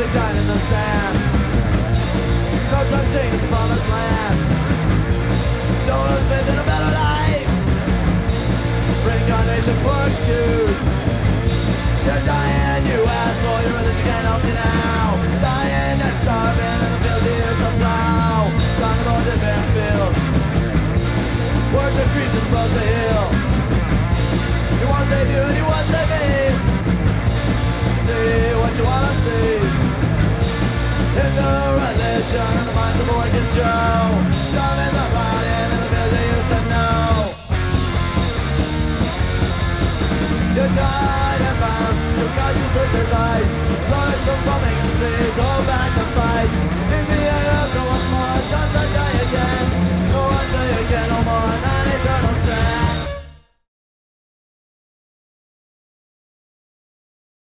a gun in the sand. No touching his promised land. Don't lose faith in a better life. Reincarnation for excuse. You're dying, you asshole. You're that you can't help me now. Dying and starving in the field years of plow. Talk about different fields. Words of creatures supposed to heal. You won't save you and you won't save me. See what you wanna see. In the religion and the minds of a wicked Joe. Down in the